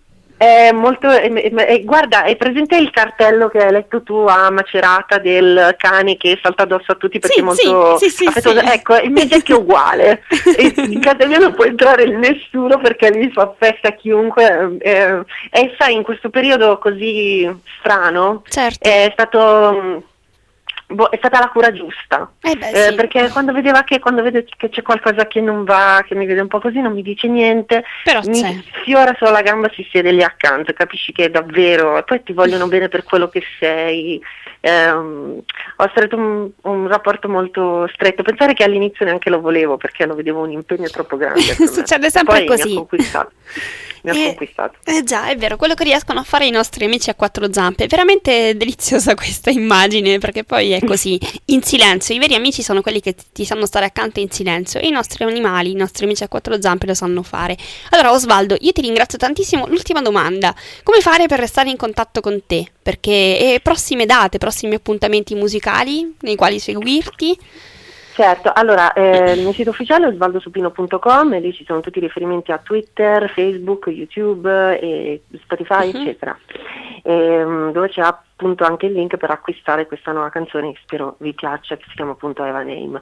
È molto, è, è, è, guarda, è presente il cartello che hai letto tu a Macerata del cane che salta addosso a tutti perché sì, è molto sì, sì, affettuoso? Sì. Ecco, il mio Jack è uguale. E in casa mia non può entrare nessuno perché lui fa festa a chiunque. Eh, e sai, in questo periodo così strano, certo. è stato... Boh, è stata la cura giusta, eh beh, eh, sì. perché quando vedeva che quando vede che c'è qualcosa che non va, che mi vede un po' così, non mi dice niente, però mi c'è. sfiora solo la gamba, si siede lì accanto, capisci che è davvero, e poi ti vogliono bene per quello che sei. Um, ho stretto un, un rapporto molto stretto, pensare che all'inizio neanche lo volevo perché lo vedevo un impegno troppo grande. Succede sempre poi così. Mi ha conquistato. Mi ha eh, conquistato. Eh già, è vero, quello che riescono a fare i nostri amici a quattro zampe. È veramente deliziosa questa immagine, perché poi è così, in silenzio. I veri amici sono quelli che ti sanno stare accanto in silenzio, e i nostri animali, i nostri amici a quattro zampe lo sanno fare. Allora Osvaldo, io ti ringrazio tantissimo. L'ultima domanda: come fare per restare in contatto con te? Perché e prossime date, prossimi appuntamenti musicali nei quali seguirti? Certo, allora eh, il mio sito ufficiale è osvaldosupino punto com e lì ci sono tutti i riferimenti a Twitter, Facebook, YouTube e Spotify, uh-huh. eccetera, e, um, dove c'è appunto anche il link per acquistare questa nuova canzone che spero vi piaccia, che si chiama appunto Eva Name.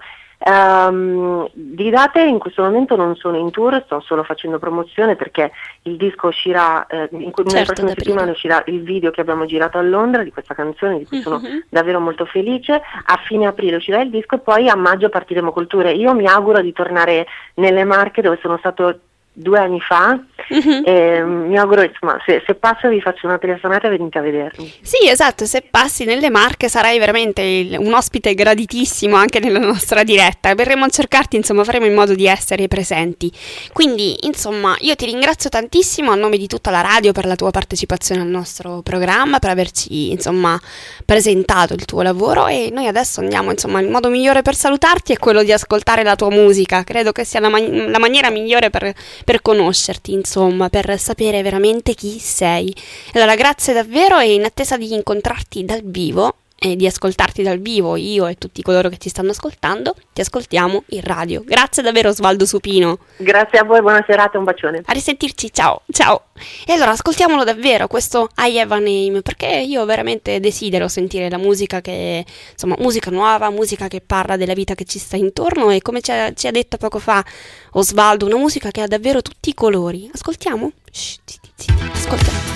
Um, di date in questo momento non sono in tour, sto solo facendo promozione perché il disco uscirà, eh, in cui certo, nelle prossime settimane uscirà il video che abbiamo girato a Londra di questa canzone, di cui sono mm-hmm. davvero molto felice. A fine aprile uscirà il disco e poi a maggio partiremo col tour. Io mi auguro di tornare nelle Marche dove sono stato due anni fa, mm-hmm. e mi auguro, insomma, se, se passo vi faccio una telefonata e venite a vedermi. Sì, esatto, se passi nelle Marche sarai veramente il, un ospite graditissimo anche nella nostra diretta, verremo a cercarti, insomma faremo in modo di essere presenti. Quindi insomma io ti ringrazio tantissimo a nome di tutta la radio per la tua partecipazione al nostro programma, per averci insomma presentato il tuo lavoro, e noi adesso andiamo, insomma, il modo migliore per salutarti è quello di ascoltare la tua musica. Credo che sia la, man- la maniera migliore per per conoscerti, insomma, per sapere veramente chi sei. Allora grazie davvero, e in attesa di incontrarti dal vivo e di ascoltarti dal vivo, io e tutti coloro che ci stanno ascoltando, ti ascoltiamo in radio. Grazie davvero Osvaldo Supino. Grazie a voi, buona serata, un bacione. A risentirci, ciao, ciao. E allora ascoltiamolo davvero, questo I Have a Name, perché io veramente desidero sentire la musica che, insomma, musica nuova, musica che parla della vita che ci sta intorno, e come ci ha, ci ha detto poco fa Osvaldo, una musica che ha davvero tutti i colori. Ascoltiamo? Shh, zitti, zitti, ascoltiamo.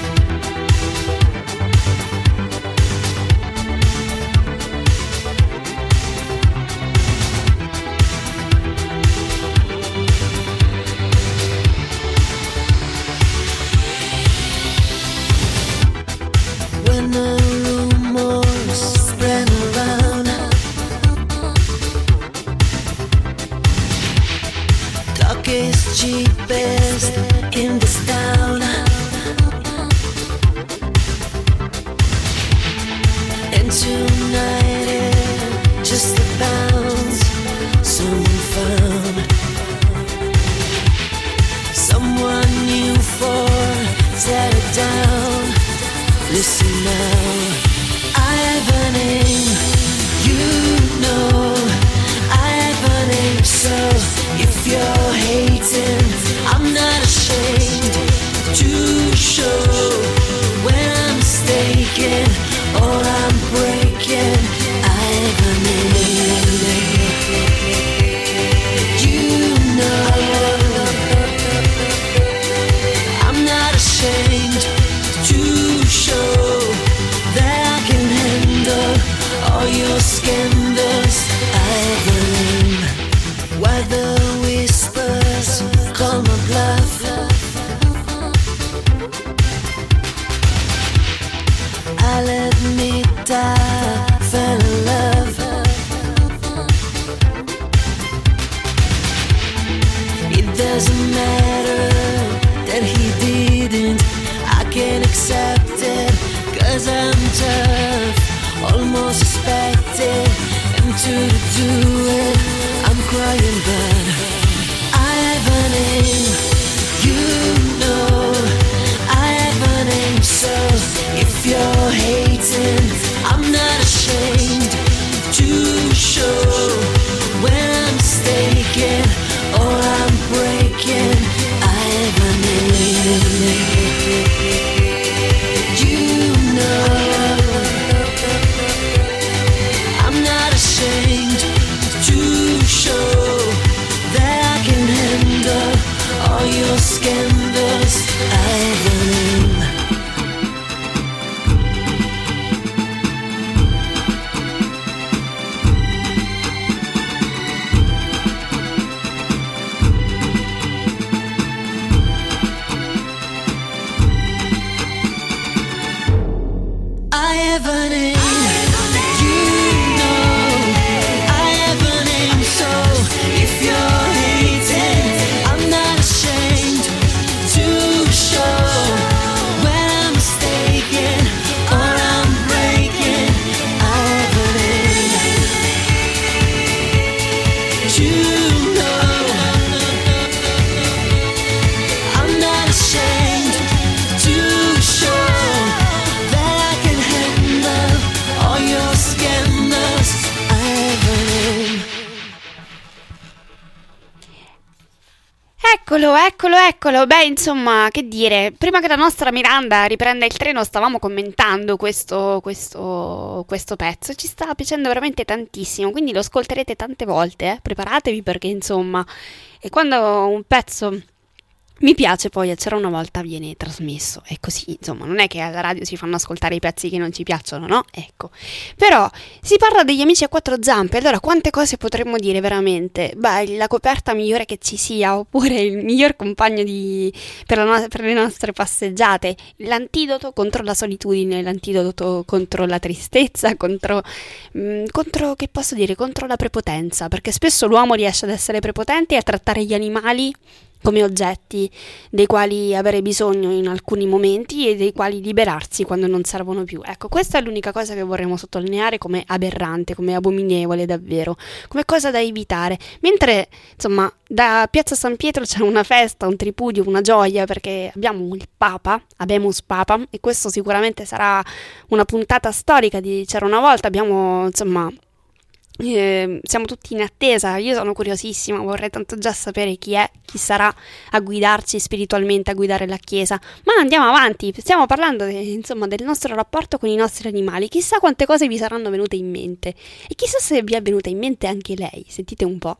When the rumors spread around, darkest, cheapest in this town, and tonight it just abounds. Someone found someone new for tear it down. Listen now, I have a name, you know, I have a name, so if you're hating, I'm not ashamed to show when I'm mistaken or I'm breaking. scandals, I have a name. While the whispers call my bluff, I'll admit I fell in love. It doesn't matter that he didn't, I can't accept it, cause I'm tough, almost suspected, and to do it, I'm crying, but I have a name, you know, I have a name, so if you're hating, I'm not ashamed to show when I'm mistaken or I'm breaking. I have a name, you know, I'm not ashamed to show that I can handle all your scandals. I have a name. I have a name, you know, I have a name, so if you're hating, I'm not ashamed to show when I'm mistaken or I'm breaking. I have a name, you know, I'm not ashamed to show that I can handle all your scandals. I have a name. Eccolo, eccolo, eccolo. Beh, insomma, che dire, prima che la nostra Miranda riprenda il treno stavamo commentando questo, questo, questo pezzo, ci sta piacendo veramente tantissimo, quindi lo ascolterete tante volte, eh? Preparatevi perché insomma, e quando un pezzo mi piace poi c'era una volta viene trasmesso, è così, insomma, non è che alla radio si fanno ascoltare i pezzi che non ci piacciono, no? Ecco, però si parla degli amici a quattro zampe, allora quante cose potremmo dire veramente? Beh, la coperta migliore che ci sia, oppure il miglior compagno di, per, la no- per le nostre passeggiate, l'antidoto contro la solitudine, l'antidoto contro la tristezza, contro, mh, contro, che posso dire, contro la prepotenza, perché spesso l'uomo riesce ad essere prepotente e a trattare gli animali come oggetti dei quali avere bisogno in alcuni momenti e dei quali liberarsi quando non servono più. Ecco, questa è l'unica cosa che vorremmo sottolineare come aberrante, come abominevole davvero, come cosa da evitare. Mentre, insomma, da Piazza San Pietro c'è una festa, un tripudio, una gioia, perché abbiamo il Papa, Habemus Papam, e questo sicuramente sarà una puntata storica di C'era una volta, abbiamo, insomma... Eh, siamo tutti in attesa, io sono curiosissima, vorrei tanto già sapere chi è, chi sarà a guidarci spiritualmente, a guidare la Chiesa, ma andiamo avanti, stiamo parlando de, insomma del nostro rapporto con i nostri animali, chissà quante cose vi saranno venute in mente e chissà se vi è venuta in mente anche lei, sentite un po'.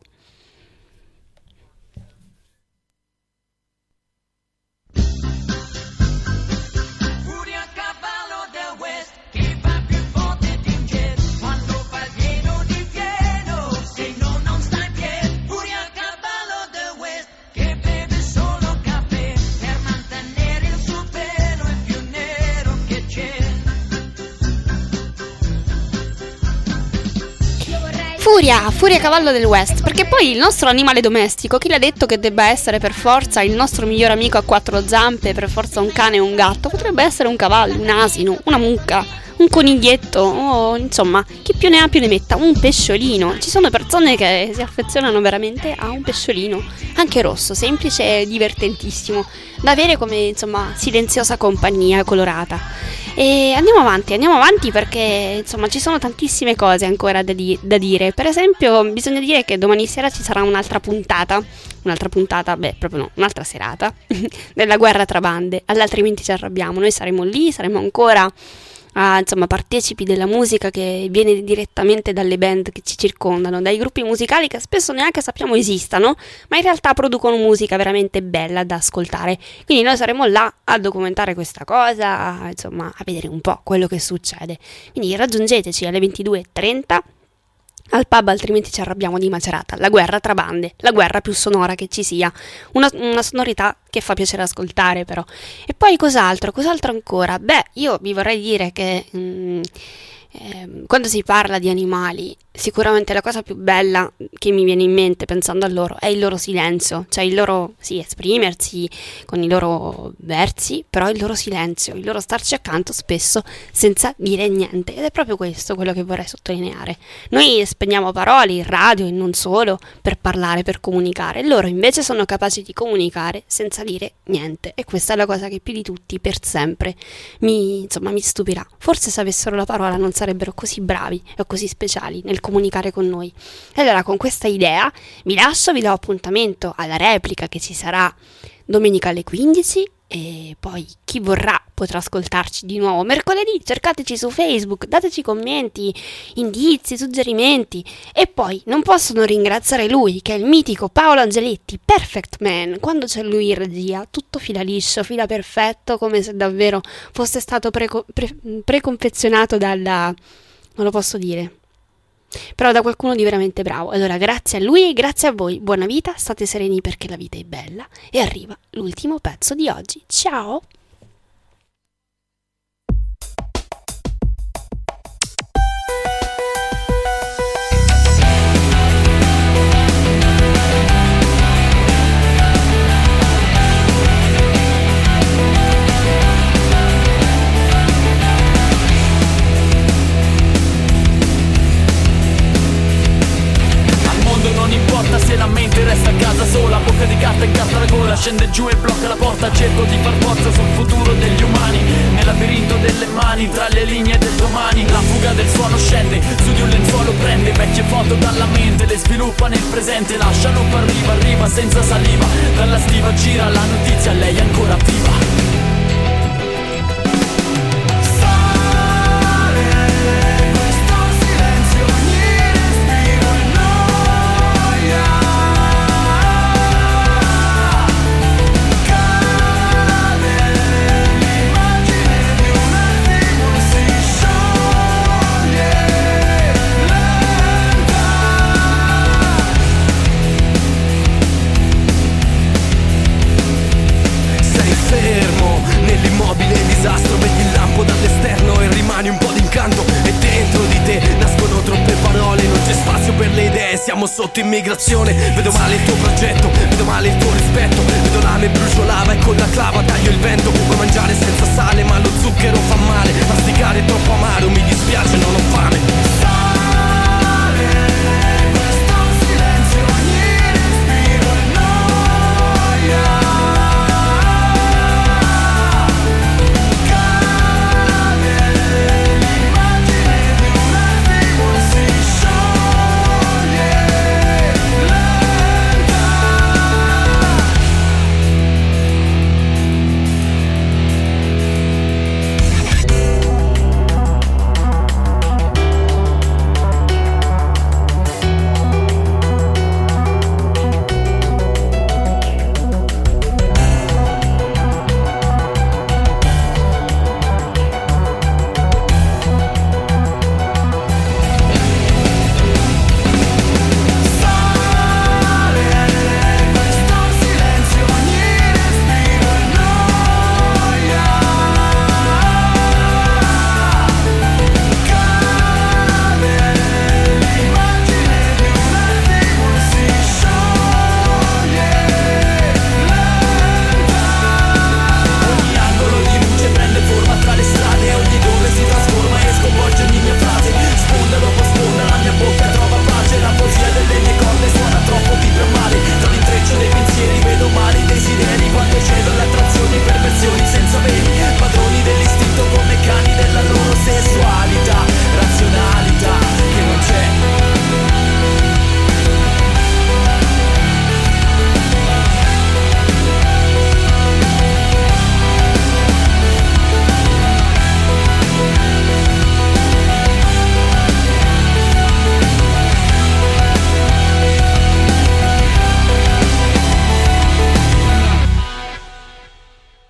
Furia, Furia cavallo del West, perché poi il nostro animale domestico, chi l'ha detto che debba essere per forza il nostro miglior amico a quattro zampe, per forza un cane o un gatto? Potrebbe essere un cavallo, un asino, una mucca, un coniglietto, o insomma, chi più ne ha più ne metta, un pesciolino. Ci sono persone che si affezionano veramente a un pesciolino, anche rosso, semplice e divertentissimo, da avere come, insomma, silenziosa compagnia colorata. E andiamo avanti, andiamo avanti perché, insomma, ci sono tantissime cose ancora da, di- da dire. Per esempio, bisogna dire che domani sera ci sarà un'altra puntata, un'altra puntata, beh, proprio no, un'altra serata, della guerra tra bande, all'altrimenti ci arrabbiamo. Noi saremo lì, saremo ancora... Ah, insomma, partecipi della musica che viene direttamente dalle band che ci circondano, dai gruppi musicali che spesso neanche sappiamo esistano, ma in realtà producono musica veramente bella da ascoltare. Quindi noi saremo là a documentare questa cosa, a, insomma, a vedere un po' quello che succede. Quindi raggiungeteci alle ventidue e trenta Al pub altrimenti ci arrabbiamo di Macerata, la guerra tra bande, la guerra più sonora che ci sia, una, una sonorità che fa piacere ascoltare però. E poi cos'altro, cos'altro ancora? Beh, io vi vorrei dire che mm, eh, quando si parla di animali, sicuramente la cosa più bella che mi viene in mente pensando a loro è il loro silenzio, cioè il loro, sì, esprimersi con i loro versi, però il loro silenzio, il loro starci accanto spesso senza dire niente, ed è proprio questo quello che vorrei sottolineare. Noi spendiamo parole in radio e non solo per parlare, per comunicare, loro invece sono capaci di comunicare senza dire niente, e questa è la cosa che più di tutti per sempre mi, insomma, mi stupirà. Forse se avessero la parola non sarebbero così bravi o così speciali nel comunicare con noi. E allora con questa idea vi lascio, vi do appuntamento alla replica che ci sarà domenica alle quindici, e poi chi vorrà potrà ascoltarci di nuovo mercoledì. Cercateci su Facebook, dateci commenti, indizi, suggerimenti, e poi non posso non ringraziare lui, che è il mitico Paolo Angeletti, Perfect Man. Quando c'è lui in regia tutto fila liscio, fila perfetto, come se davvero fosse stato preco- pre- preconfezionato dalla, non lo posso dire, però da qualcuno di veramente bravo. Allora grazie a lui e grazie a voi, buona vita, state sereni perché la vita è bella, e arriva l'ultimo pezzo di oggi. Ciao! Se la mente resta a casa sola, bocca di carta incassa la gola, scende giù e blocca la porta, cerco di far forza sul futuro degli umani, nel labirinto delle mani, tra le linee del domani, la fuga del suono scende, su di un lenzuolo prende, vecchie foto dalla mente, le sviluppa nel presente, lascia loop, arriva, arriva senza saliva, dalla stiva gira la notizia, lei è ancora viva. Disastro, vedi il lampo dall'esterno e rimani un po' d'incanto, e dentro di te nascono troppe parole, non c'è spazio per le idee, siamo sotto immigrazione. Vedo male il tuo progetto, vedo male il tuo rispetto, vedo lame, brucio lava e con la clava taglio il vento. Vuoi mangiare senza sale ma lo zucchero fa male, masticare è troppo amaro, mi dispiace non ho fatto